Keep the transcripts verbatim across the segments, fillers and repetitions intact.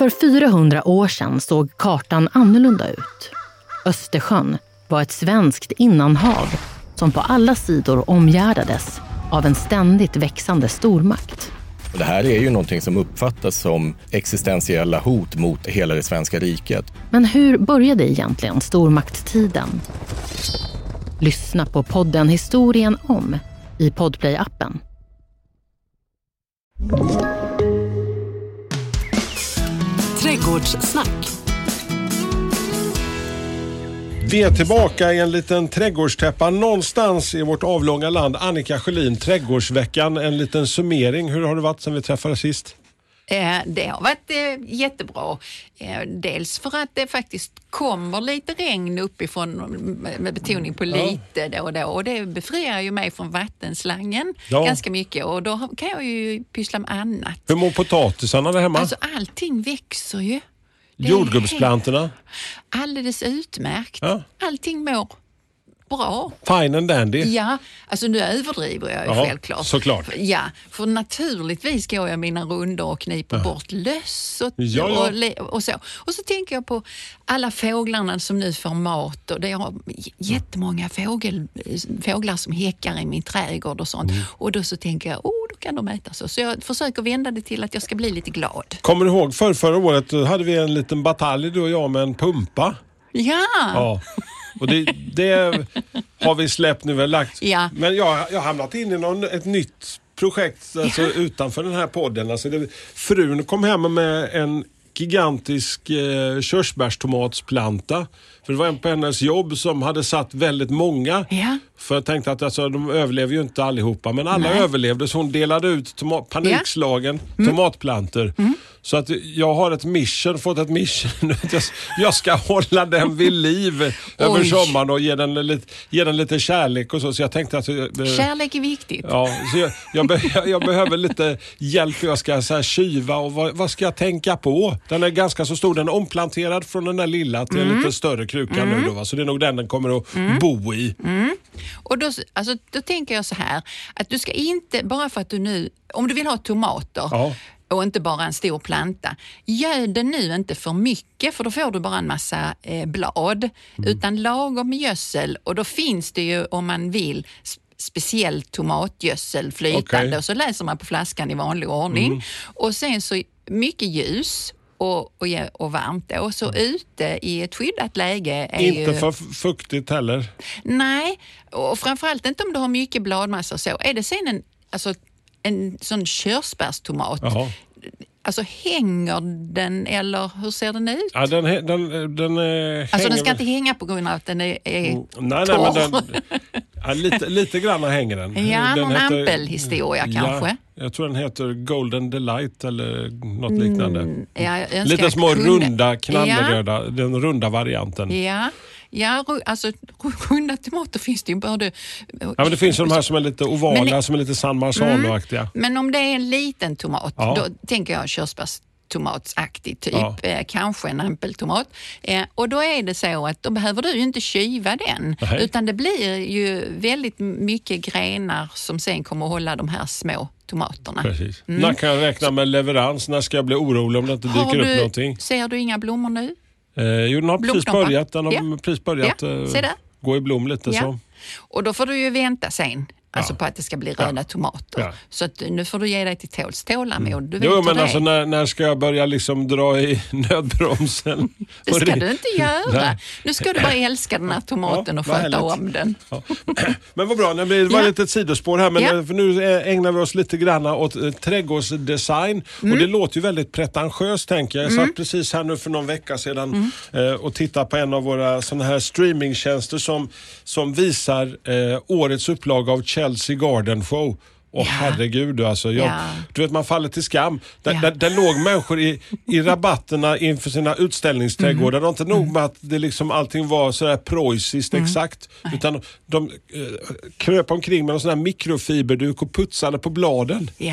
För fyrahundra år sedan såg kartan annorlunda ut. Östersjön var ett svenskt innanhav som på alla sidor omgärdades av en ständigt växande stormakt. Det här är ju någonting som uppfattas som existentiella hot mot hela det svenska riket. Men hur började egentligen stormaktstiden? Lyssna på podden Historien om i Podplay-appen. Trädgårdssnack. Vi är tillbaka i en liten trädgårdstäppa någonstans i vårt avlånga land. Annika Sjölin, Trädgårdsveckan, en liten summering. Hur har det varit sedan vi träffades sist? Eh, det har varit eh, jättebra. Eh, dels för att det faktiskt kommer lite regn uppifrån med betoning på lite ja. då och då. Och det befriar ju mig från vattenslangen ja. ganska mycket. Och då kan jag ju pyssla med annat. Hur mår potatisarna där hemma? Alltså allting växer ju. Jordgubbsplantorna? Alldeles utmärkt. Ja. Allting mår bra. Fine and dandy. Ja, alltså nu överdriver jag ju ja, självklart. Såklart. Ja, för naturligtvis går jag mina rundor och kniper ja. bort löss och, ja, ja. och, och så. Och så tänker jag på alla fåglarna som nu får mat och det är jättemånga fågel, fåglar som häckar i min trädgård och sånt. Mm. Och då så tänker jag, oh, då kan de äta så. Så jag försöker vända det till att jag ska bli lite glad. Kommer du ihåg för förra året hade vi en liten batalj du och jag med en pumpa? Ja! Ja. Och det, det har vi släppt nu väl lagt. Ja. Men jag, jag har hamnat in i någon, ett nytt projekt alltså, ja. utanför den här podden. Alltså det, frun kom hem med en gigantisk eh, körsbärstomatsplanta. För det var en på hennes jobb som hade satt väldigt många. Ja. För jag tänkte att alltså, de överlever ju inte allihopa. Men alla Nej. överlevde så hon delade ut toma- panikslagen ja. mm. tomatplantor. Mm. Så att jag har ett mission, fått ett mission. Jag ska hålla den vid liv över Oj. sommaren och ge den, lite, ge den lite kärlek och så. Så jag tänkte att... Kärlek är viktigt. Ja, så jag, jag, be, jag behöver lite hjälp hur jag ska så här, kyva och vad, vad ska jag tänka på? Den är ganska så stor, den är omplanterad från den där lilla till mm. en lite större kruka mm. nu då, va? Så det är nog den den kommer att mm. bo i. Mm. Och då, alltså, då tänker jag så här, att du ska inte, bara för att du nu, om du vill ha tomater ja. och inte bara en stor planta, gör det nu inte för mycket för då får du bara en massa eh, blad, mm. utan lagom gödsel och då finns det ju om man vill speciell tomatgödsel flytande okay. och så läser man på flaskan i vanlig ordning mm. och sen så mycket ljus Och, och, och varmt då. Och så mm. ute i ett skyddat läge är inte ju... för fuktigt heller. Nej, och framförallt inte om du har mycket bladmassa och så. Är det sen en, alltså, en sån körsbärstomat, Jaha. alltså hänger den eller hur ser den ut? Ja, den, den, den äh, Alltså den ska inte hänga på grund av att den är, är mm, nej, torr. Nej, men den, ja, lite, lite grann hänger den. Ja, den någon heter, ampelhistoria ja, kanske. Jag tror den heter Golden Delight eller något liknande. Mm, ja, lite små kunde. runda, knallröda, ja. den runda varianten. Ja. Ja, alltså runda tomater finns det ju både... Ja, men det finns ju de här som är lite ovala, men, som är lite San Marzano-aktiga. Mm, men om det är en liten tomat, ja. då tänker jag körsbärstomatsaktig typ, ja. eh, kanske en ampeltomat. Eh, och då är det så att då behöver du ju inte kyva den, Nej. utan det blir ju väldigt mycket grenar som sen kommer att hålla de här små tomaterna. Precis. Mm. När kan jag räkna med leverans? När ska jag bli orolig om det inte dyker Har upp du, någonting? Ser du inga blommor nu? Eh, jo, den har precis börjat. Den har ja. precis börjat ja. eh, gå i blom lite ja. så. Och då får du ju vänta sen. Alltså ja. på att det ska bli röda ja. tomater. Ja. Så att nu får du ge dig till tåls. Tålamod. Du vet jo, men det. alltså när, när ska jag börja liksom dra i nödbromsen? Det ska du inte göra. Nej. Nu ska du bara älska den här tomaten ja, och sköta om den. Ja. Men vad bra, det var ja. lite ett sidospår här. Men ja. för nu ägnar vi oss lite grann åt eh, trädgårdsdesign. Mm. Och det låter ju väldigt pretentiöst, tänker jag. Jag mm. satt precis här nu för någon vecka sedan mm. eh, och tittade på en av våra såna här streamingtjänster som, som visar eh, årets upplaga av Chelsea Garden Show. Åh oh, ja. herregud alltså. Jag, ja. Du vet, man faller till skam. Där, ja. där, där låg människor i, i rabatterna inför sina utställningsträdgårdar. Mm. Inte nog med att det liksom allting var sådär preussiskt mm. exakt. Nej. Utan de eh, kröp omkring med en sån här mikrofiberduk och putsade på bladen. Ja.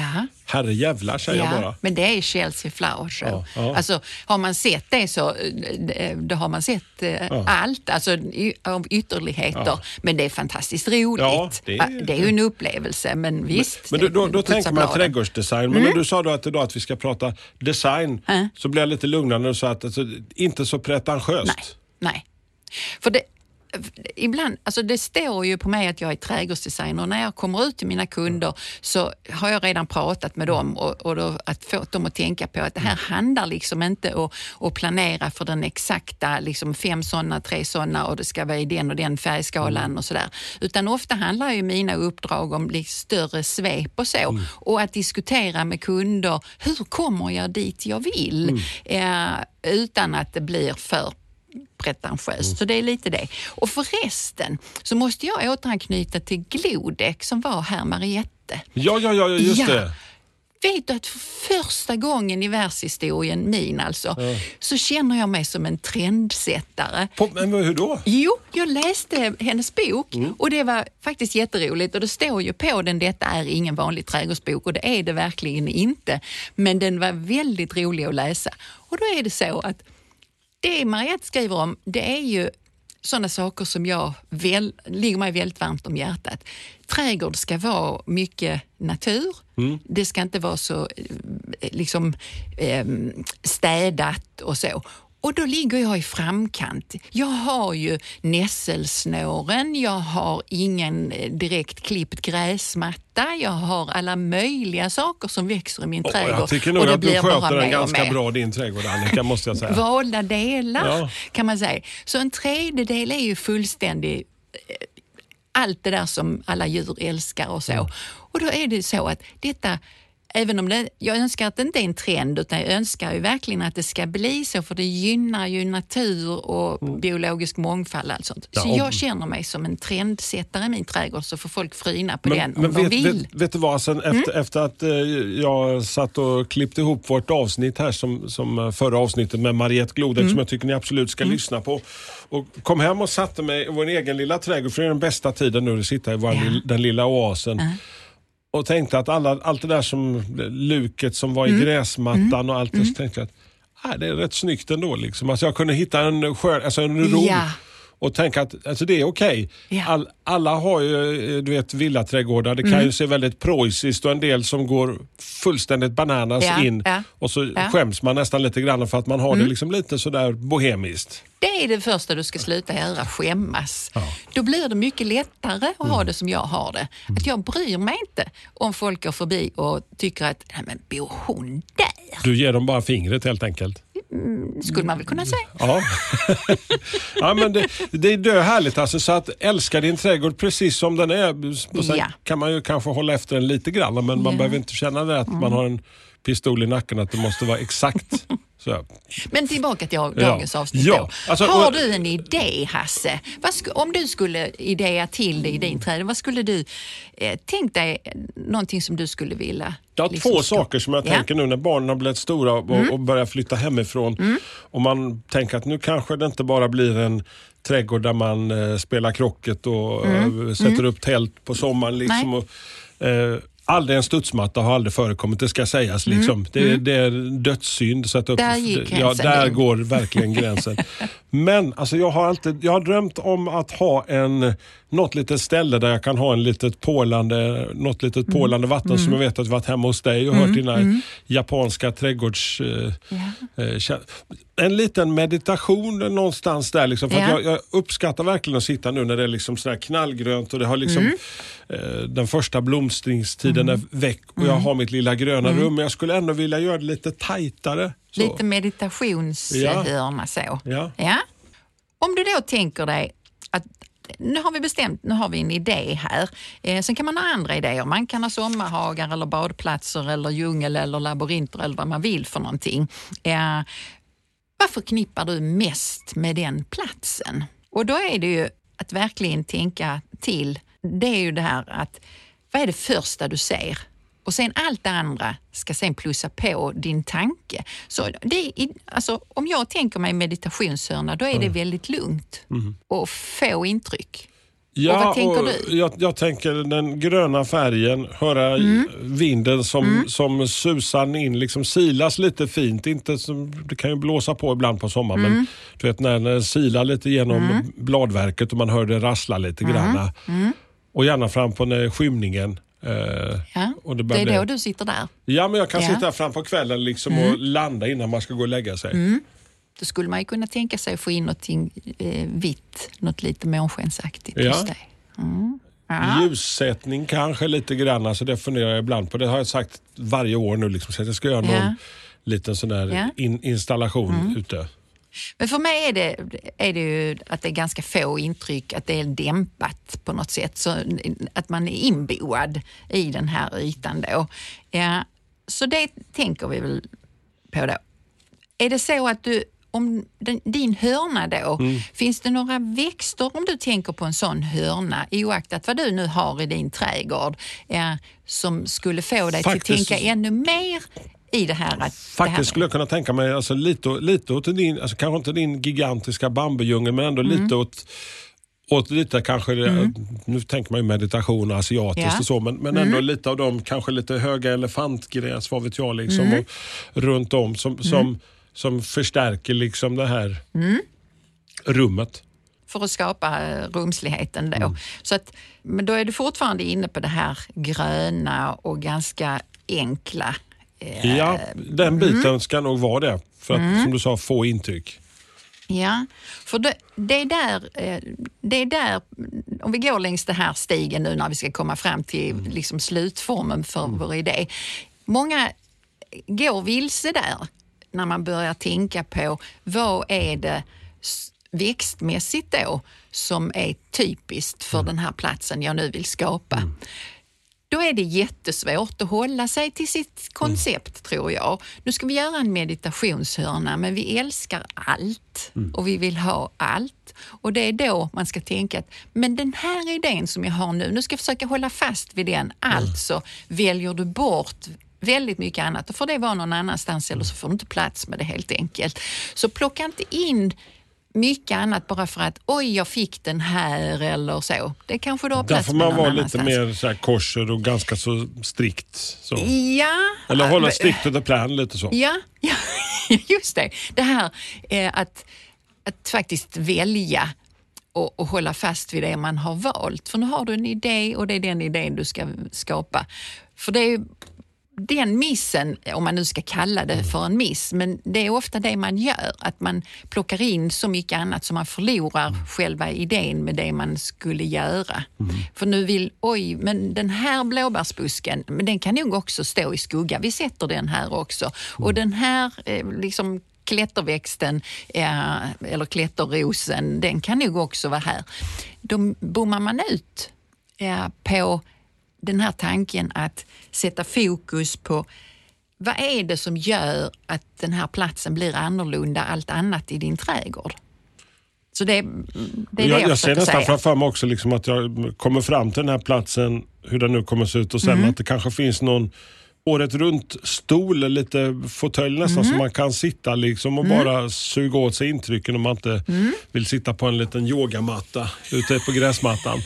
herrejävlar säger ja, jag bara. Men det är Chelsea Flower Show. Ja, ja. Alltså, har man sett det så då har man sett eh, ja. allt, alltså y- av ytterligheter. Ja. Men det är fantastiskt roligt. Ja, det, är... det är ju en upplevelse, men visst. Men, men då, då, då tänker man trädgårdsdesign. Men mm. när du sa då att, då att vi ska prata design mm. så blir jag lite lugnare och sa att alltså, inte så pretentiöst. Nej, nej. För det ibland, alltså det står ju på mig att jag är trädgårdsdesigner och när jag kommer ut till mina kunder så har jag redan pratat med dem och, och då, att få dem att tänka på att det här handlar liksom inte om att planera för den exakta liksom fem sådana, tre sådana och det ska vara i den och den färgskalan och sådär. Utan ofta handlar ju mina uppdrag om liksom större svep och så mm. och att diskutera med kunder, hur kommer jag dit jag vill mm. eh, utan att det blir för pretentiöst. Mm. Så det är lite det. Och förresten så måste jag återanknyta till Glodek som var här Mariette. Ja, ja, ja, just ja. det. Vet du att för första gången i världshistorien, min alltså, ja. så känner jag mig som en trendsättare. På, men hur då? Jo, jag läste hennes bok mm. och det var faktiskt jätteroligt och det står ju på den, detta är ingen vanlig trädgårdsbok och det är det verkligen inte. Men den var väldigt rolig att läsa. Och då är det så att det Mariette skriver om, det är ju sådana saker som jag väl, ligger mig väldigt varmt om hjärtat. Trädgård ska vara mycket natur. Mm. Det ska inte vara så liksom städat och så. Och då ligger jag i framkant. Jag har ju nässelsnåren, jag har ingen direkt klippt gräsmatta, jag har alla möjliga saker som växer i min oh, trädgård. Jag tycker nog att du sköter den ganska bra, din trädgård, Annika, måste jag säga. Valda delar ja. kan man säga. Så en tredjedel är ju fullständig allt det där som alla djur älskar och så. Mm. Och då är det så att detta, även om det, jag önskar att det inte är en trend utan jag önskar ju verkligen att det ska bli så för det gynnar ju natur och mm. biologisk mångfald och allt sånt. Ja, så jag känner mig som en trendsättare i min trädgård så får folk fryna på men, den om men de vet, vill. Vet, vet du vad, sen efter, mm. efter att eh, jag satt och klippte ihop vårt avsnitt här som, som förra avsnittet med Mariette Glodek mm. som jag tycker ni absolut ska mm. lyssna på och kom hem och satte mig i vår egen lilla trädgård för det är den bästa tiden nu att sitta i vår, ja. den lilla oasen. Mm. Och tänkte att alla, allt det där som luket som var i mm. gräsmattan mm. och allt det mm. så tänkte jag att äh, det är rätt snyggt ändå. Liksom. Alltså jag kunde hitta en, skör, alltså en ro ja. och tänka att alltså det är okej. Okay. Ja. All, alla har ju du vet, villaträdgårdar. Det kan mm. ju se väldigt preussiskt och en del som går fullständigt bananas ja. in ja. och så ja. skäms man nästan lite grann för att man har mm. det liksom lite sådär bohemiskt. Det är det första du ska sluta göra, skämmas. Ja. Då blir det mycket lättare att mm. ha det som jag har det. Att jag bryr mig inte om folk går förbi och tycker att, nej men bor hon där? Du ger dem bara fingret helt enkelt. Mm, skulle man väl kunna säga. Ja, ja men det, det är dö härligt alltså, så att älska din trädgård precis som den är. Och sen ja. kan man ju kanske hålla efter den lite grann, men man ja. behöver inte känna det att mm. man har en pistol i nacken, att det måste vara exakt. Så. Men tillbaka till dagens ja. avsnitt ja. alltså, Har och, du en idé, Hasse? Vad sk- om du skulle idéa till det i din trädgård, vad skulle du eh, tänk dig någonting som du skulle vilja? Jag har liksom två stå. saker som jag ja. tänker nu när barnen har blivit stora och, mm. och börjar flytta hemifrån. Mm. Och man tänker att nu kanske det inte bara blir en trädgård där man eh, spelar krocket och mm. äh, sätter mm. upp tält på sommaren liksom. Och, eh, aldrig en studsmatta har aldrig förekommit, det ska sägas mm. liksom. Det, mm. det är dödssynd. Så att upp, där gick ja, där in. går verkligen gränsen. Men alltså jag har alltid, jag har drömt om att ha en något litet ställe där jag kan ha en litet pålande, något litet mm. pålande vatten mm. som jag vet att jag varit hemma hos dig och mm. hört dina mm. japanska trädgårds eh, yeah. eh, en liten meditation någonstans där liksom, för yeah. att jag, jag uppskattar verkligen att sitta nu när det är liksom sådär knallgrönt och det har liksom mm. eh, den första blomstringstiden mm. är väck och jag har mitt lilla gröna mm. rum, men jag skulle ändå vilja göra det lite tajtare. Så. Lite meditationshörna ja. så. Ja. ja. Om du då tänker dig att nu har vi bestämt, nu har vi en idé här. Eh, sen kan man ha andra idéer. Man kan ha sommarhagar eller badplatser eller djungel eller labyrinter eller vad man vill för någonting. Eh, vad förknippar du mest med den platsen? Och då är det ju att verkligen tänka till. Det är ju det här att vad är det första du ser? Och sen allt det andra ska sen plussa på din tanke. Så det är, alltså, om jag tänker mig meditationshörna, då är det väldigt lugnt mm. och få intryck. Ja, och vad tänker och du? Jag, jag tänker den gröna färgen, höra mm. vinden som, mm. som susar in, liksom silas lite fint. Inte som, det kan ju blåsa på ibland på sommaren, mm. men du vet när den silar lite genom mm. bladverket och man hör det rassla lite mm. granna. Mm. Och gärna fram på när skymningen. Eh, ja, och det, det är bli... då du sitter där. Ja, men jag kan ja. sitta fram på kvällen liksom mm. och landa innan man ska gå och lägga sig. Mm. Då skulle man ju kunna tänka sig att få in något eh, vitt, något lite månskensaktigt ja. hos dig. Mm. Ja. Ljussättning kanske lite grann, alltså det funderar jag ibland på. Det har jag sagt varje år nu, liksom, så att jag ska göra någon ja. liten sån där ja. in, installation mm. ute. Men för mig är det, är det ju att det är ganska få intryck, att det är dämpat på något sätt. Så att man är inboad i den här ytan då. Ja, så det tänker vi väl på då. Är det så att du, om den, din hörna då, mm. finns det några växter om du tänker på en sån hörna, oaktat vad du nu har i din trädgård, ja, som skulle få dig Faktiskt. till att tänka ännu mer i det här? Att Faktiskt det här skulle jag kunna tänka mig alltså, lite, lite åt din, alltså, kanske inte din gigantiska bambujungel, men ändå mm. lite åt, åt lite kanske, mm. nu tänker man ju meditation och asiatiskt ja. och så, men, men ändå mm. lite av dem, kanske lite höga elefantgräs, vad vet jag, liksom, mm. och runt om som, mm. som, som förstärker liksom det här mm. rummet. För att skapa rumsligheten då. Mm. Så att, men då är du fortfarande inne på det här gröna och ganska enkla. Ja, den biten mm. ska nog vara det. För att, mm. som du sa, få intryck. Ja, för det, det, är där, det är där, om vi går längs det här stigen nu när vi ska komma fram till mm. liksom slutformen för mm. vår idé. Många går vilse där när man börjar tänka på vad är det växtmässigt då som är typiskt för mm. den här platsen jag nu vill skapa. Mm. Då är det jättesvårt att hålla sig till sitt koncept mm. tror jag. Nu ska vi göra en meditationshörna, men vi älskar allt mm. och vi vill ha allt. Och det är då man ska tänka att men den här idén som jag har nu, nu ska jag försöka hålla fast vid den. Alltså mm. väljer du bort väldigt mycket annat, då får det vara någon annanstans eller så får du inte plats med det helt enkelt. Så plocka inte in mycket annat bara för att oj, jag fick den här eller så. Det kanske då har plats med någon annanstans. Där får man vara lite mer så här korser och ganska så strikt. Så. Ja. Eller hålla strikt under plan lite så. Ja, ja, just det. Det här eh, att, att faktiskt välja och, och hålla fast vid det man har valt. För nu har du en idé och det är den idén du ska skapa. För det är ju den missen, om man nu ska kalla det för en miss, men det är ofta det man gör, att man plockar in så mycket annat så man förlorar själva idén med det man skulle göra. Mm. För nu vill, oj, men den här blåbärsbusken, men den kan nog också stå i skugga. Vi sätter den här också. Mm. Och den här eh, liksom klätterväxten eh, eller klätterrosen, den kan nog också vara här. Då bommar man ut eh, på den här tanken att sätta fokus på vad är det som gör att den här platsen blir annorlunda allt annat i din trädgård. Så det, det är jag, det jag, jag ser nästan säga. framför mig också liksom att jag kommer fram till den här platsen, hur den nu kommer se ut och sen mm. att det kanske finns någon året runt stol, lite fåtölj nästan mm. som man kan sitta liksom och mm. bara suga åt sig intrycken om man inte mm. vill sitta på en liten yogamatta ute på gräsmattan.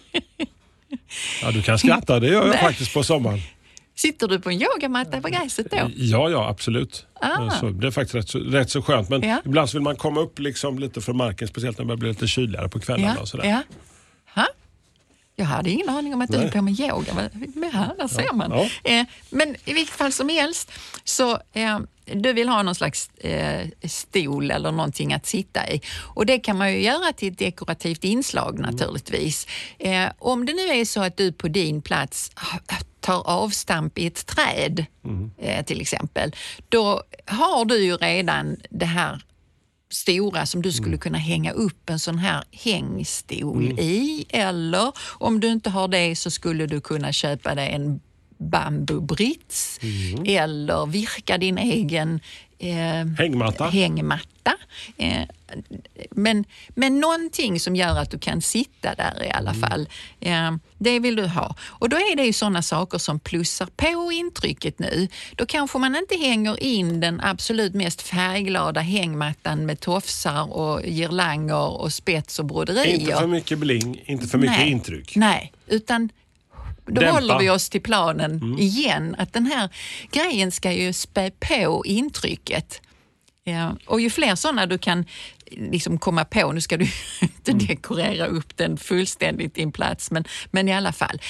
Ja, du kan skratta, det gör jag faktiskt på sommaren. Sitter du på en yogamatta på gräset då? Ja, ja, absolut. Ah. Så det är faktiskt rätt så, rätt så skönt. Men ja. ibland så vill man komma upp liksom lite från marken, speciellt när det blir lite kyligare på kvällarna. Ja. Och sådär. Ja. Ha? Jag hade ingen aning om att du är på med yoga. Men här, där ser ja. man. Ja. Eh, men i vilket fall som helst så eh, du vill ha någon slags eh, stol eller någonting att sitta i. Och det kan man ju göra till ett dekorativt inslag naturligtvis. Eh, om det nu är så att du på din plats tar avstamp i ett träd mm. eh, till exempel, då har du ju redan det här stora som du skulle mm. kunna hänga upp en sån här hängstol mm. i, eller om du inte har det så skulle du kunna köpa dig en bambubrits mm. eller virka din egen eh, hängmatta. hängmatta matta. Eh, men, men någonting som gör att du kan sitta där i alla fall. Eh, det vill du ha. Och då är det ju sådana saker som plussar på intrycket nu. Då kanske man inte hänger in den absolut mest färgglada hängmattan med tofsar och girlanger och spets och broderier. Inte för mycket bling, inte för mycket Nej. intryck. Nej, utan då Dämpa. håller vi oss till planen Mm. igen. Att den här grejen ska ju spä på intrycket. Ja, och ju fler sådana du kan liksom komma på, nu ska du inte Mm. dekorera upp den fullständigt i en plats, men, men i alla fall.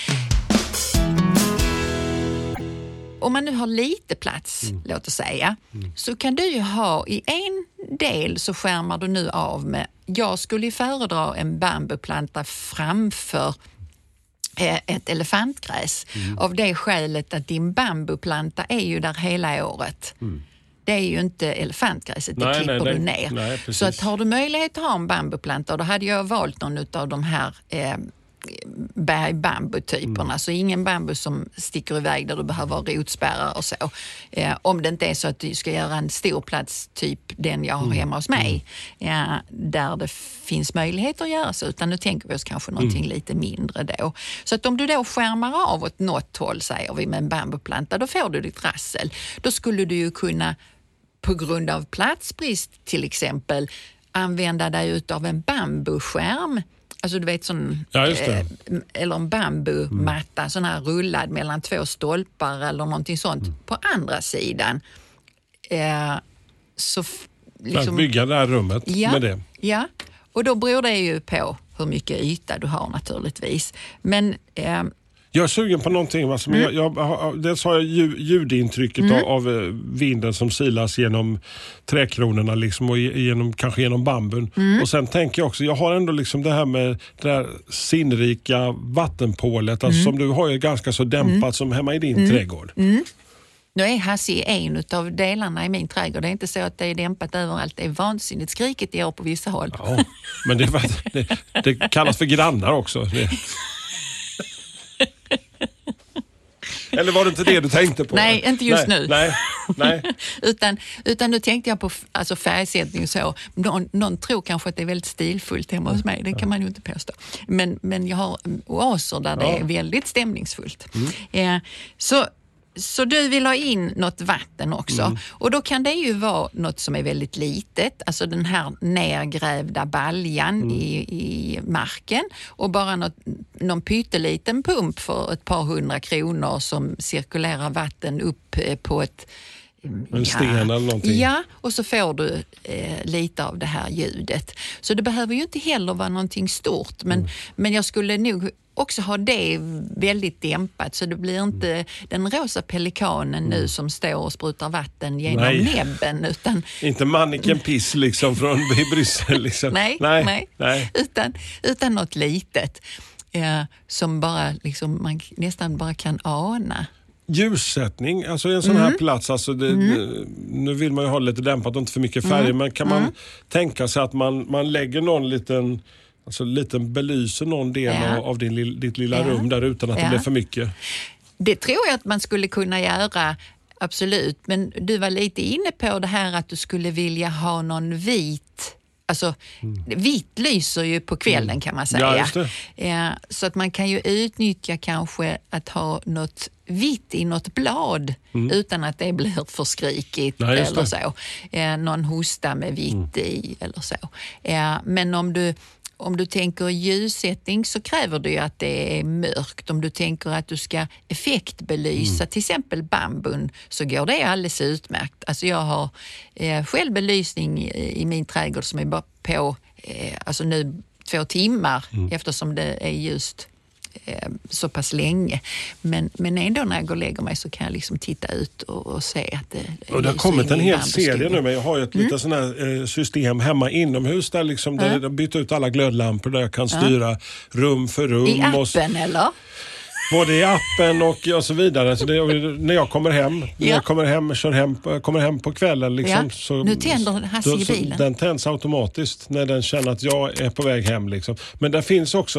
Om man nu har lite plats, mm. låt oss säga, mm. så kan du ju ha i en del så skärmar du nu av med, jag skulle föredra en bambuplanta framför ett elefantgräs. Mm. Av det skälet att din bambuplanta är ju där hela året. Mm. Det är ju inte elefantgräset, det nej, klipper nej, du ner. Nej, så att har du möjlighet att ha en bambuplanta, då hade jag valt någon av de här eh, bergbambutyperna. Mm. Så ingen bambu som sticker iväg där du behöver rotspärrar och så. Eh, om det inte är så att du ska göra en stor plats, typ den jag har mm. hemma hos mig, eh, där det finns möjligheter att göra så. Utan nu tänker vi oss kanske någonting mm. lite mindre då. Så att om du då skärmar av åt något håll, säger vi, med en bambuplanta, då får du ditt rassel. Då skulle du ju kunna, på grund av platsbrist till exempel, använda dig utav en bambuskärm. Alltså du vet sån, ja, just det. Eh, eller en bambumatta, mm. sån här rullad mellan två stolpar eller någonting sånt mm. på andra sidan. Eh, så f- liksom, att bygga det här rummet ja, med det. Ja, och då beror det ju på hur mycket yta du har naturligtvis. Men eh, jag är sugen på någonting. Alltså, mm. jag, jag, dels har jag ljud, ljudintrycket mm. av, av vinden som silas genom träkronorna liksom, och genom, kanske genom bambun. Mm. Och sen tänker jag också, jag har ändå liksom det här med det här sinnrika vattenpålet. Alltså, mm. som du har ju ganska så dämpat mm. som hemma i din mm. trädgård. Mm. Nu är Hassi en av delarna i min trädgård. Det är inte så att det är dämpat överallt. Det är vansinnigt skrikigt i år på vissa håll. Ja, men det, det, det kallas för grannar också. Det. Eller var det inte det du tänkte på? Nej, inte just nej, nu. Nej, nej. utan, utan nu tänkte jag på alltså färgsättning och så. Någon, någon tror kanske att det är väldigt stilfullt hemma hos mig. Det kan man ju inte påstå. Men, men jag har oaser där ja. det är väldigt stämningsfullt. Mm. Eh, så... Så du vill ha in något vatten också. Mm. Och då kan det ju vara något som är väldigt litet. Alltså den här nergrävda baljan mm. i, i marken. Och bara något, någon pytteliten pump för ett par hundra kronor som cirkulerar vatten upp på ett... En sten ja, eller någonting. Ja, och så får du eh, lite av det här ljudet. Så det behöver ju inte heller vara någonting stort. Men, mm. men jag skulle nog också ha det väldigt dämpat. Så det blir inte mm. den rosa pelikanen mm. nu som står och sprutar vatten genom nej. näbben. Utan, inte Manneken Piss liksom från Bryssel. Liksom. nej, nej, nej. nej. Utan, utan något litet. Eh, som bara liksom, man nästan bara kan ana. Ljussättning, alltså en sån mm. här plats, alltså det, mm. det, nu vill man ju ha lite dämpat och inte för mycket färger, mm. men kan man mm. tänka sig att man, man lägger någon liten, alltså liten belyser någon del ja. av din, ditt lilla ja. rum där utan att ja. det blir för mycket? Det tror jag att man skulle kunna göra, absolut, men du var lite inne på det här att du skulle vilja ha någon vit. Alltså, mm. vitt lyser ju på kvällen mm. kan man säga. Ja, just det. Ja, så att man kan ju utnyttja kanske att ha något vitt i något blad mm. utan att det blir för skrikigt ja, eller så. Ja, någon hosta med vitt mm. i eller så. Ja, men om du, om du tänker ljussättning så kräver det ju att det är mörkt. Om du tänker att du ska effektbelysa mm. till exempel bambun så går det alldeles utmärkt. Alltså jag har eh, själv belysning i, i min trädgård som är bara på eh, alltså nu två timmar mm. eftersom det är just eh, så pass länge. Men, men ändå när jag går och lägger mig så kan jag liksom titta ut och, och se att det och det har kommit en hel serie nu, men jag har ju ett mm. litet sån här eh, system hemma inomhus där liksom mm. där jag byter ut alla glödlampor där jag kan styra mm. rum för rum. I appen och, eller? Både i appen och, och så vidare. Så det, när jag kommer hem, ja. när jag kommer hem, kör hem, kommer hem på kvällen liksom, ja. så, nu tänder Hasse i bilen. Den tänds automatiskt när den känner att jag är på väg hem. Liksom. Men det finns också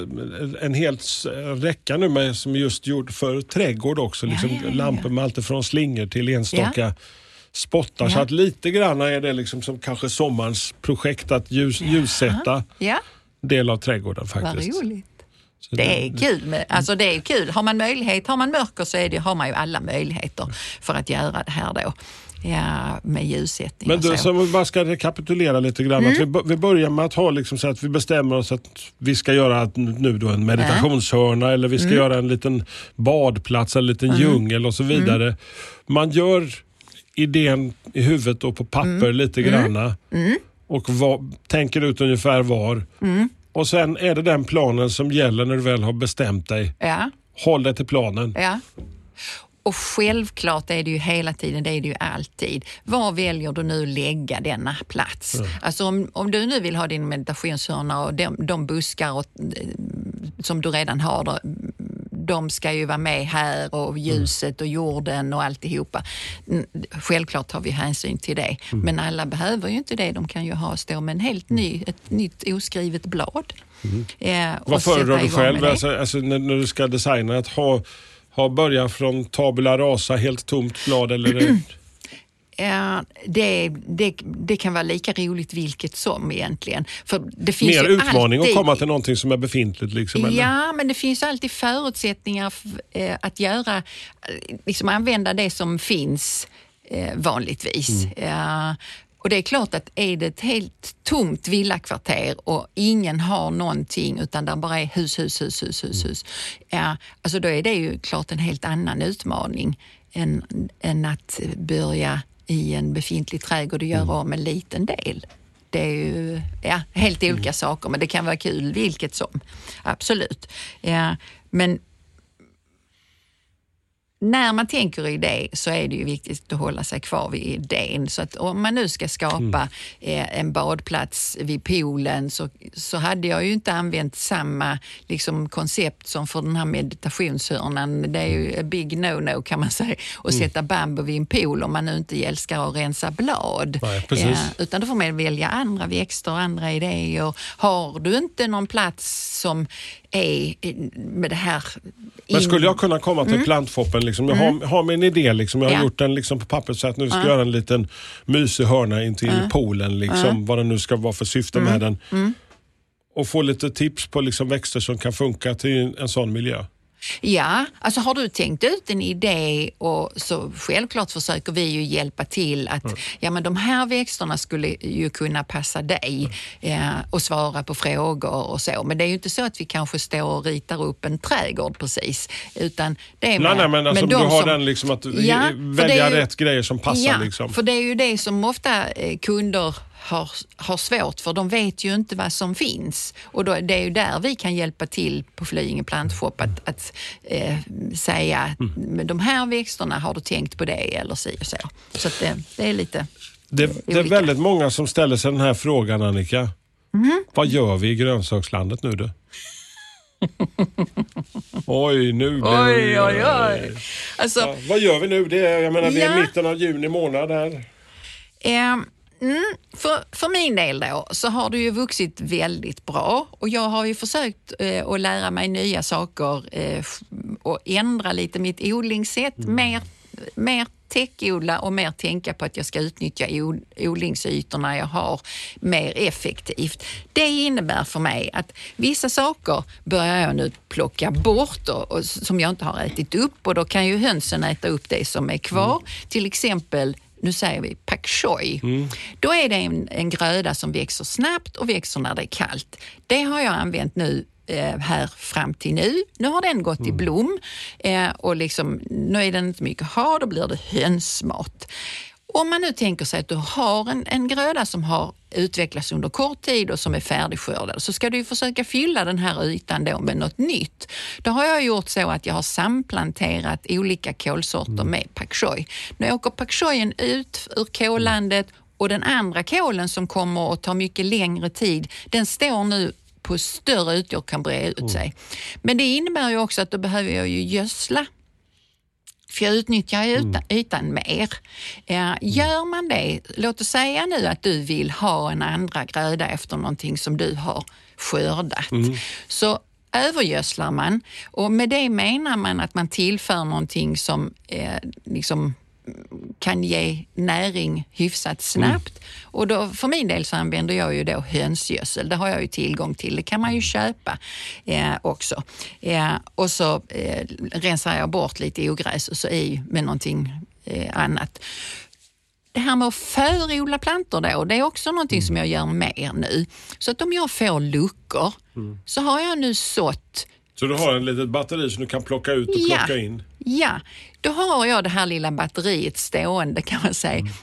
en hel räcka nu med, som är just gjord för trädgård också. Liksom, ja, ja, ja. Lampor med allt från slingor till enstaka ja. spottar. Ja. Så att lite grann är det liksom som kanske sommarens projekt att ljus, ja. ljussätta ja. del av trädgården faktiskt. Vad roligt. Det, det är kul. Med, alltså det är kul. Har man möjlighet, har man mörker så är det, har man ju alla möjligheter för att göra det här då. Ja, med ljussättning. Men du, så vi bara ska rekapitulera lite grann. Mm. Att vi, vi börjar med att ha liksom så att vi bestämmer oss att vi ska göra nu då en meditationshörna, mm. eller vi ska mm. göra en liten badplats, en liten mm. djungel och så vidare. Mm. Man gör idén i huvudet och på papper mm. lite granna mm. och var, tänker ut ungefär var. Mm. Och sen är det den planen som gäller när du väl har bestämt dig. Ja. Håll dig till planen. Ja. Och självklart är det ju hela tiden, det är det ju alltid. Var väljer du nu lägga denna plats? Mm. Alltså om, om du nu vill ha din meditationshörna och de, de buskar och, som du redan har, då, de ska ju vara med här och ljuset och jorden och alltihopa. Självklart har vi hänsyn till det. Mm. Men alla behöver ju inte det. De kan ju ha stå med en helt ny, ett nytt oskrivet blad. Mm. Eh, Vad föredrar du själv alltså, alltså, när, när du ska designa att ha Har börjat från tabula rasa, helt tomt blad eller det? Ja, det, det, det kan vara lika roligt vilket som egentligen. För det finns mer ju utmaning alltid... att komma till någonting som är befintligt liksom? Eller? Ja, men det finns alltid förutsättningar eh, att göra, liksom använda det som finns eh, vanligtvis. Mm. Ja, och det är klart att är det ett helt tomt villakvarter och ingen har någonting utan där bara är hus, hus, hus, hus, hus, hus. Ja, alltså då är det ju klart en helt annan utmaning än, än att börja i en befintlig trädgård och göra mm. om en liten del. Det är ju ja, helt olika mm. saker, men det kan vara kul vilket som. Absolut. Ja, men när man tänker i det så är det ju viktigt att hålla sig kvar vid idén. Så att om man nu ska skapa mm. eh, en badplats vid poolen så, så hade jag ju inte använt samma liksom, koncept som för den här meditationshörnan. Det är ju a big no-no kan man säga. Att mm. sätta bambu vid en pool om man nu inte älskar att rensa blad. Nej, precis. Eh, utan då får man välja andra växter och andra idéer. Har du inte någon plats som är med det här... Men skulle jag kunna komma till mm. plantfoppen liksom, jag mm. har, har min idé liksom, jag har ja. gjort den liksom på pappret så att nu ska jag mm. göra en liten mysig hörna in till mm. poolen liksom, mm. vad det nu ska vara för syfte mm. med den. Mm. Och få lite tips på liksom växter som kan funka till en sån miljö. Ja, alltså har du tänkt ut en idé och så självklart försöker vi ju hjälpa till att mm. ja, men de här växterna skulle ju kunna passa dig mm. ja, och svara på frågor och så. Men det är ju inte så att vi kanske står och ritar upp en trädgård precis. Utan det är med, nej, nej, men alltså, men de du har som, den liksom att ja, välja ju, rätt grejer som passar. Ja, liksom. För det är ju det som ofta eh, kunder har, har svårt för. De vet ju inte vad som finns. Och då, det är ju där vi kan hjälpa till på Flyinge Plantshop att, att eh, säga mm. med de här växterna har du tänkt på det eller så och så. Så att det, det är lite det, det är väldigt många som ställer sig den här frågan, Annika. Mm. Vad gör vi i grönsakslandet nu då? Oj, nu blir oj, oj, oj. Alltså, ja, vad gör vi nu? Det är, jag menar, vi är ja. mitten av juni månad här. Eh, Mm, för, för min del då så har det ju vuxit väldigt bra och jag har ju försökt eh, att lära mig nya saker eh, och ändra lite mitt odlingssätt, mm. mer, mer täckodla och mer tänka på att jag ska utnyttja od, odlingsytorna jag har mer effektivt. Det innebär för mig att vissa saker börjar jag nu plocka bort och, och, som jag inte har ätit upp och då kan ju hönsen äta upp det som är kvar. Mm. Till exempel nu säger vi pak choi. Mm. Då är det en, en gröda som växer snabbt och växer när det är kallt. Det har jag använt nu eh, här fram till nu. Nu har den gått mm. i blom eh, och liksom, nu är den inte mycket att ha, då blir det hönsmat. Om man nu tänker sig att du har en, en gröda som har utvecklats under kort tid och som är färdigskördad så ska du ju försöka fylla den här ytan då med något nytt. Då har jag gjort så att jag har samplanterat olika kolsorter mm. med pak choi. Nu åker pak choien ut ur kollandet och den andra kolen som kommer att ta mycket längre tid, den står nu på större ytor och kan breda ut sig. Mm. Men det innebär ju också att då behöver jag ju gödsla. För jag utnyttjar ytan, mm. ytan mer. Eh, gör man det, låt oss säga nu att du vill ha en andra gröda efter någonting som du har skördat. Mm. Så övergödslar man och med det menar man att man tillför någonting som eh, liksom kan ge näring hyfsat snabbt. Mm. Och då, för min del så använder jag ju då hönsgödsel. Det har jag ju tillgång till. Det kan man ju köpa eh, också. Eh, och så eh, rensar jag bort lite ogräs och så i med någonting eh, annat. Det här med att förodla plantor då, det är också någonting mm. som jag gör mer nu. Så att om jag får luckor mm. så har jag nu sått. Så du har en litet batteri som du kan plocka ut och ja, plocka in? Ja, då har jag det här lilla batteriet stående kan man säga. Mm.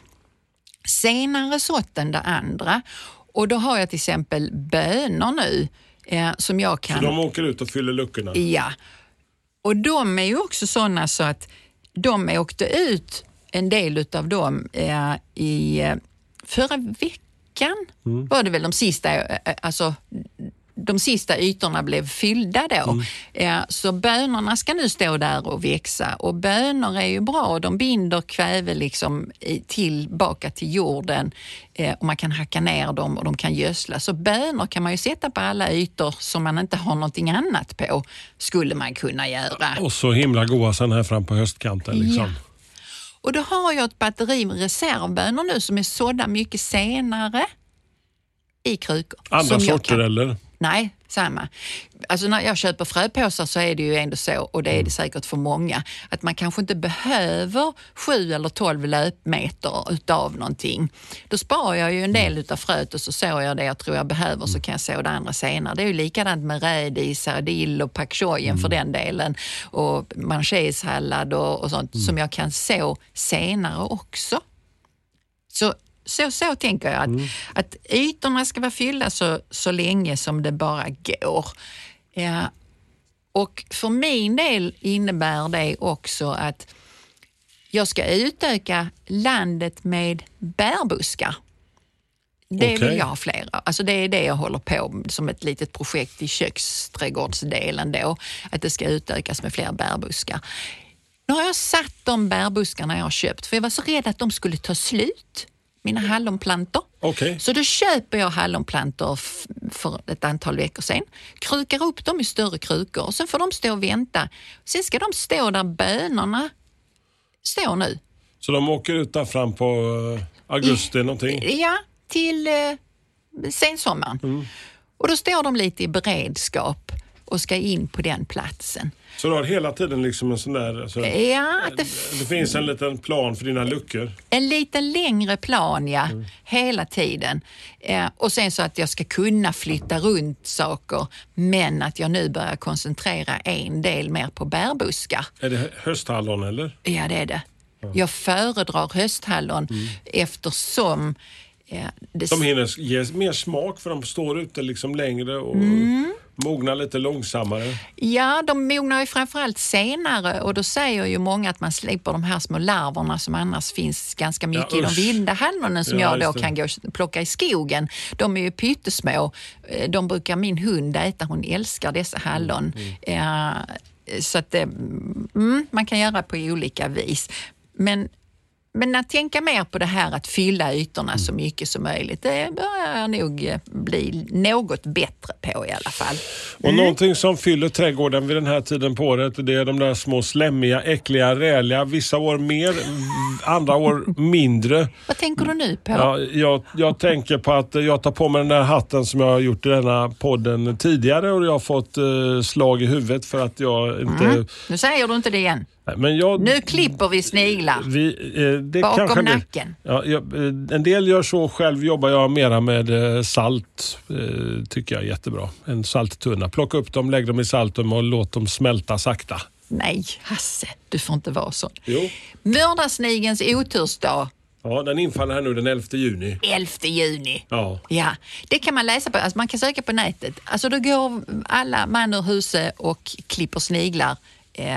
Senare sått än det andra. Och då har jag till exempel bönor nu eh, som jag kan... Så de åker ut och fyller luckorna? Ja. Och de är ju också sådana så att de åkte ut en del utav dem eh, i eh, förra veckan mm. var det väl de sista, eh, alltså de sista ytorna blev fyllda då. Mm. Eh, så bönorna ska nu stå där och växa och bönor är ju bra, de binder kväve liksom i, tillbaka till jorden eh, och man kan hacka ner dem och de kan gödsla. Så bönor kan man ju sätta på alla ytor som man inte har någonting annat på, skulle man kunna göra. Och så himla goda sen här fram på höstkanten liksom. Ja. Och då har jag ett batteri med reservbönor nu som är sådda mycket senare i krukor. Andra sorter kan... eller? Nej, samma. Alltså när jag köper fröpåsar så är det ju ändå så, och det är det säkert för många, att man kanske inte behöver sju eller tolv löpmeter utav någonting. Då sparar jag ju en del utav fröet och så sår jag det jag tror jag behöver, så kan jag så det andra senare. Det är ju likadant med rädis, dill och pak choyen mm. för den delen, och manchésallad och, och sånt mm. som jag kan så senare också. Så Så, så tänker jag att, mm. att ytorna ska vara fyllda så, så länge som det bara går. Ja. Och för min del innebär det också att jag ska utöka landet med bärbuskar. Det okay. vill jag ha flera. Alltså det är det jag håller på som ett litet projekt i köksträdgårdsdelen då. Att det ska utökas med fler bärbuskar. Nu har jag satt de bärbuskarna jag har köpt, för jag var så rädd att de skulle ta slut. Mina hallonplantor. Okay. Så då köper jag hallonplantor f- för ett antal veckor sedan. Krukar upp dem i större krukor och sen får de stå och vänta. Sen ska de stå där bönorna står nu. Så de åker ut där fram på uh, augusti I, någonting? Ja, till uh, sensommaren. Mm. Och då står de lite i beredskap och ska in på den platsen. Så du har hela tiden liksom en sån där... Alltså, ja, det, det finns en liten plan för dina luckor? En lite längre plan, ja. Mm. Hela tiden. Eh, och sen så att jag ska kunna flytta runt saker, men att jag nu börjar koncentrera en del mer på bärbuskar. Är det hösthallon eller? Ja, det är det. Ja. Jag föredrar hösthallon mm. eftersom... Eh, det... De hinner ge mer smak för de står ute liksom längre och... Mm. Mognar lite långsammare. Ja, de mognar ju framförallt senare, och då säger ju många att man slipper de här små larverna som annars finns ganska mycket ja, i de vilda hallonen som ja, jag då kan gå och plocka i skogen. De är ju pyttesmå. De brukar min hund äta, hon älskar dessa hallon. Mm. Ja, så att mm, man kan göra på olika vis. Men Men att tänka mer på det här att fylla ytorna mm. så mycket som möjligt, det börjar jag nog bli något bättre på i alla fall. Och mm. någonting som fyller trädgården vid den här tiden på året, det är de där små slämmiga, äckliga, räliga, vissa år mer, andra år mindre. Vad tänker du nu på? Ja, jag, jag tänker på att jag tar på mig den där hatten som jag har gjort i denna podden tidigare, och jag har fått eh, slag i huvudet för att jag inte... Mm. Nu säger du inte det igen. Men jag, nu klipper vi sniglar vi, eh, det bakom kanske nacken. Det, ja, jag, en del gör så, själv jobbar jag mera med eh, salt, eh, tycker jag är jättebra. En salttunna. Plocka upp dem, lägg dem i saltum och låt dem smälta sakta. Nej, Hasse, du får inte vara så. Jo. Mördarsnigens otursdag. Ja, den infaller här nu den elfte juni. elfte juni. Ja. Ja, det kan man läsa på, alltså man kan söka på nätet. Alltså då går alla man ur huset och klipper sniglar eh,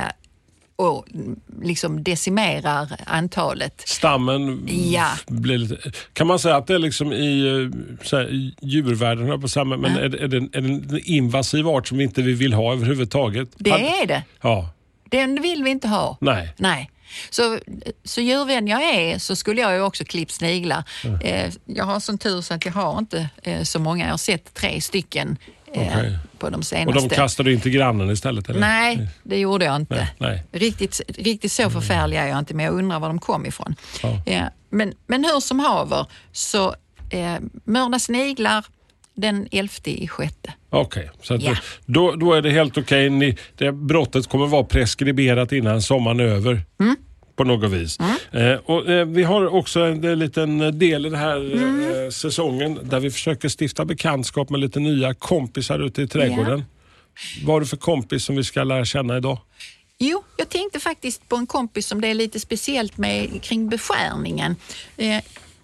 och liksom decimerar antalet. Stammen ja. blir lite... Kan man säga att det är liksom i så här, djurvärlden på samma, men ja. är, det, är, det en, är det en invasiv art som vi inte vill ha överhuvudtaget? Det Had... är det. Ja. Den vill vi inte ha. Nej. Nej. Så, så djurvän jag är, så skulle jag ju också klippa sniglar. Mm. Eh, jag har sån tur så att jag har inte eh, så många. Jag har sett tre stycken okay. på de senaste. Och de kastade inte grannen istället? Eller? Nej, det gjorde jag inte. Nej, nej. Riktigt, riktigt så förfärliga är jag inte, men jag undrar var de kom ifrån. Ja. Ja, men, men hur som haver så eh, mörda sniglar den elfte i sjätte. Okej, okay, så att ja. då, då är det helt okej. Okay. Det brottet kommer vara preskriberat innan sommaren är över. Mm. På något vis. Mm. Eh, och, eh, vi har också en, en liten del i den här mm. eh, säsongen där vi försöker stifta bekantskap med lite nya kompisar ute i trädgården. Ja. Vad är det för kompis som vi ska lära känna idag? Jo, jag tänkte faktiskt på en kompis som det är lite speciellt med kring beskärningen. Eh,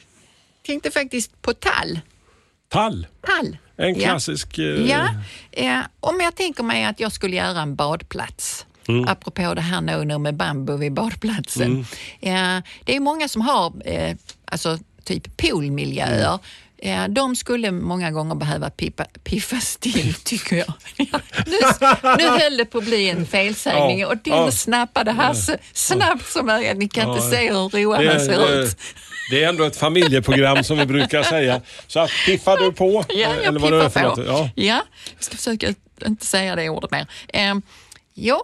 tänkte faktiskt på tall. Tall? Tall. En klassisk... Ja, eh... ja. Eh, om jag tänker mig att jag skulle göra en badplats. Mm. Apropå det här nu med bambu vid badplatsen. Mm. Ja, det är många som har eh, alltså typ poolmiljöer. Mm. Ja, de skulle många gånger behöva pippa, piffas till, tycker jag. Ja, nu, nu höll det på att bli en felsägning ja, och den ja. snappade Hasse snabbt som möjligt. Ni kan ja, inte se hur roande ser det, ut. Det är ändå ett familjeprogram som vi brukar säga. Så att piffar du på? Ja, jag eller vad piffar på. Ja. ja, jag ska försöka inte säga det ordet mer. Eh, jo.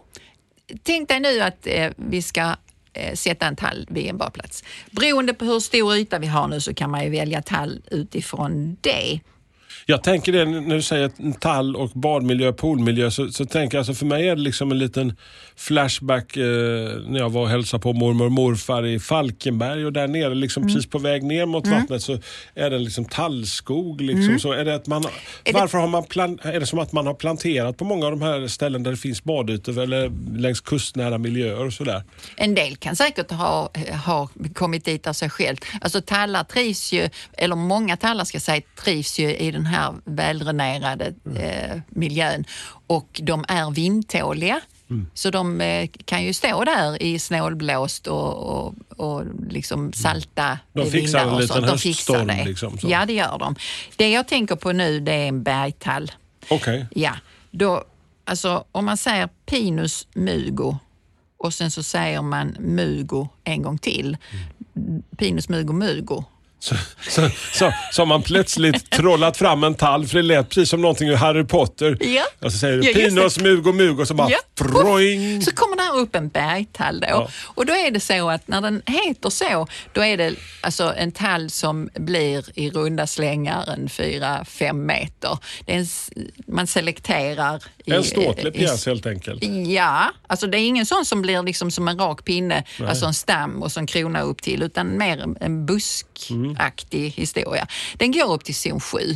Tänk dig nu att eh, vi ska eh, sätta en tall vid en badplats. Beroende på hur stor yta vi har nu så kan man ju välja tall utifrån det. Jag tänker det när du säger tall och badmiljö, poolmiljö så, så tänker jag alltså för mig är det liksom en liten flashback eh, när jag var och hälsade på mormor och morfar i Falkenberg och där nere liksom mm. precis på väg ner mot mm. vattnet så är det liksom tallskog liksom mm. så är det att man är varför det... har man plan, är det som att man har planterat på många av de här ställen där det finns badytor eller längs kustnära miljöer och sådär. En del kan säkert ha, ha kommit dit av sig själv. Alltså tallar trivs ju, eller många tallar ska säga trivs ju i den här välrenerade eh, miljön och de är vindtåliga. Mm. Så de eh, kan ju stå där i snålblåst och, och, och liksom salta de vindar en och liten sånt. De fixar det. Liksom, så. Ja, det gör de. Det jag tänker på nu det är en bergtall. Okej. Okay. Ja, då, alltså om man säger Pinus mugo och sen så säger man mugo en gång till. Mm. Pinus mugo mugo. Så, så, så, så har man plötsligt trollat fram en tall för det lät precis som någonting ur Harry Potter. Ja. Och så säger du ja, Pinus, Mugo, Mugo så bara ja. Froing. Så kommer där upp en bergtall då. Ja. Och då är det så att när den heter så, då är det alltså en tall som blir i runda slängar en fyra, fem meter. Det är en, man selekterar. I, en ståtlig pjäs helt enkelt. Ja, alltså det är ingen sån som blir liksom som en rak pinne, nej. Alltså en stam och så en krona upp till, utan mer en busk. Mm. aktig historia. Den går upp till zon sju.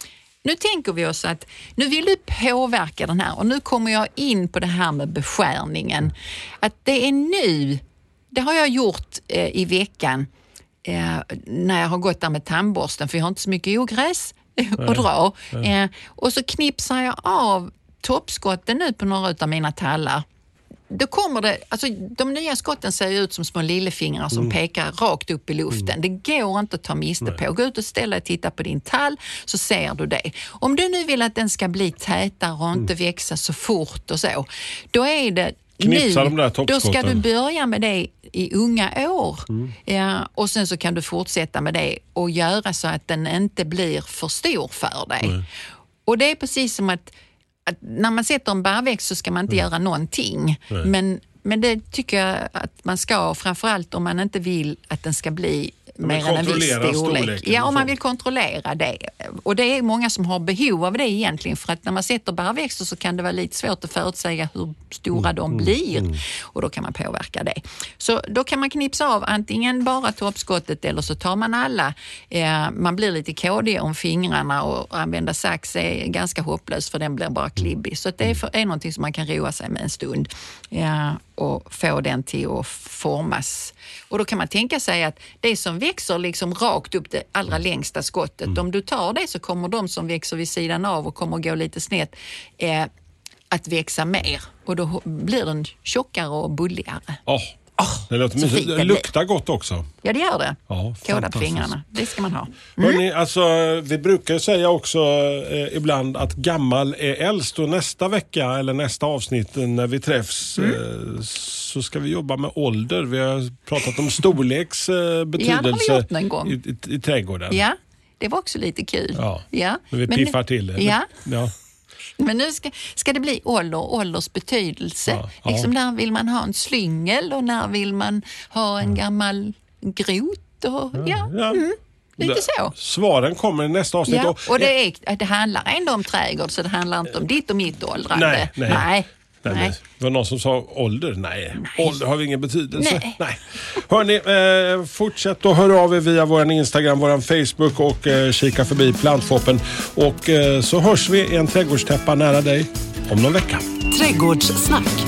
Nu tänker vi oss att nu vill du påverka den här och nu kommer jag in på det här med beskärningen. Att det är nu, det har jag gjort eh, i veckan eh, när jag har gått där med tandborsten för jag har inte så mycket ogräs att dra. Eh, och så knipsar jag av toppskotten nu på några av mina tallar. Då kommer det, alltså de nya skotten ser ut som små lillefingrar som mm. pekar rakt upp i luften. Mm. Det går inte att ta miste Nej. på. Gå ut och ställa och titta på din tall så ser du det. Om du nu vill att den ska bli tätare och inte mm. växa så fort och så, då är det Knipsa nu, de där då ska du börja med det i unga år. Mm. Ja, och sen så kan du fortsätta med det och göra så att den inte blir för stor för dig. Mm. Och det är precis som att Att när man sätter en barrväxt så ska man inte mm. göra någonting. Men, men det tycker jag att man ska, framförallt om man inte vill att den ska bli mer än en viss storlek. Ja, om man vill kontrollera det. Och det är många som har behov av det egentligen, för att när man sätter barrväxter så kan det vara lite svårt att förutsäga hur stora mm. de blir. Mm. Och då kan man påverka det. Så då kan man knipsa av antingen bara toppskottet eller så tar man alla. Eh, man blir lite kådig om fingrarna och använda sax är ganska hopplöst för den blir bara klibbig. Så det är, för, är någonting som man kan roa sig med en stund. Ja, och få den till att formas. Och då kan man tänka sig att det som växer liksom rakt upp det allra längsta skottet, mm. om du tar det så kommer de som växer vid sidan av och kommer att gå lite snett eh, att växa mer. Och då blir den tjockare och bulligare. Oh. Oh, det, låter, det, det luktar gott också. Ja, det gör det. Ja, kåda på fingrarna. Det ska man ha. Mm. Hörrni, alltså, vi brukar säga också eh, ibland att gammal är äldst. Och nästa vecka eller nästa avsnitt när vi träffs mm. eh, så ska vi jobba med ålder. Vi har pratat om storleks eh, betydelse ja, det har vi gjort en gång. I, i, i trädgården. Ja, det var också lite kul. Ja, ja. Men vi piffar till det. Ja. ja. Men nu ska, ska det bli ålder, ålders betydelse. Ja, ja. Liksom när vill man ha en slyngel och när vill man ha en gammal grot och ja. ja. Mm. Lite så. Svaren kommer i nästa avsnitt. Ja, och det, är, det handlar ändå om trädgård, så det handlar inte om ditt och mitt åldrande. Nej, nej. nej. nej. nej. Det var någon som sa ålder. Nej, nej. Ålder har ingen betydelse. Nej. nej. Hörrni, eh, fortsätt att höra av er via vår Instagram, vår Facebook och eh, kika förbi Plantfoppen. Och eh, så hörs vi i en trädgårdstäppa nära dig om någon vecka. Trädgårdssnack.